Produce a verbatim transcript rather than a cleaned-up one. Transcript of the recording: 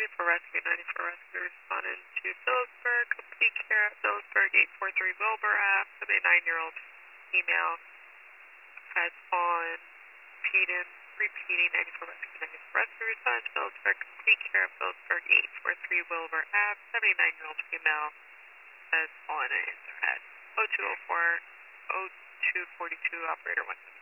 ninety-four Rescue, ninety-four Rescue responded to Phillipsburg, complete care at Phillipsburg, eight four three Wilbur Ave, seventy-nine-year-old female has fallen, repeating, repeating ninety-four Rescue, ninety-four Rescue responded to Phillipsburg, complete care at Phillipsburg, eight four three Wilbur Ave, seventy-nine-year-old female has fallen and hit her head. oh two oh four, oh two forty-two, operator one.